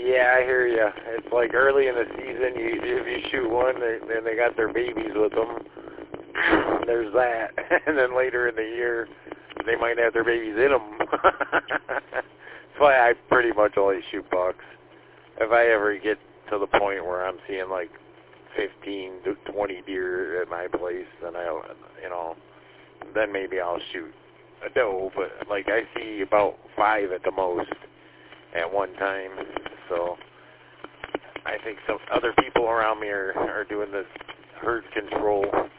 Yeah, I hear you. It's like early in the season, if you shoot one, then they got their babies with them. There's that. And then later in the year, they might have their babies in them. That's why I pretty much only shoot bucks. If I ever get to the point where I'm seeing like 15 to 20 deer at my place, then then maybe I'll shoot a doe. But like I see about 5 at the most at one time. So I think some other people around me are doing this herd control